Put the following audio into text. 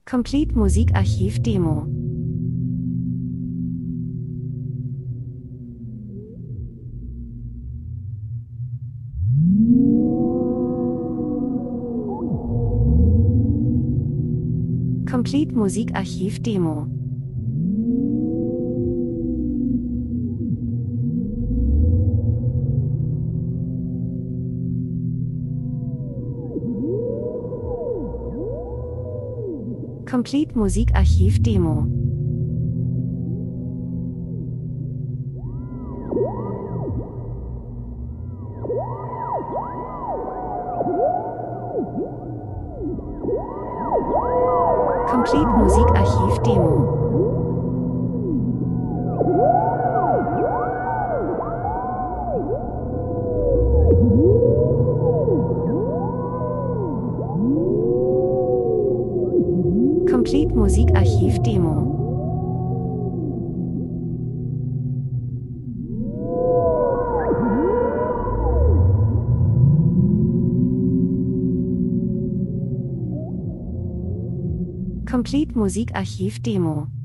Complete Musikarchiv Demo. Complete Musikarchiv Demo. Complete Musikarchiv Demo. Complete Musikarchiv Demo. Complete Musikarchiv Demo. Complete Musikarchiv Demo.